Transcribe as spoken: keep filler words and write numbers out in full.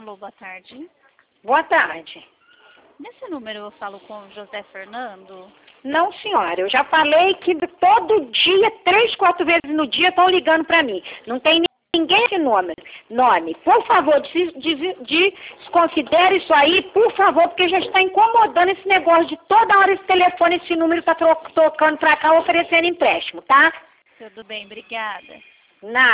Alô, boa tarde. Boa tarde. Nesse número eu falo com o José Fernando? Não, senhora, eu já falei que todo dia, três, quatro vezes no dia, estão ligando para mim. Não tem ninguém esse nome. Nome. Por favor, des, des, desconsidere isso aí, por favor, porque já está incomodando esse negócio de toda hora esse telefone, esse número está tocando para cá oferecendo empréstimo, tá? Tudo bem, obrigada. Nada.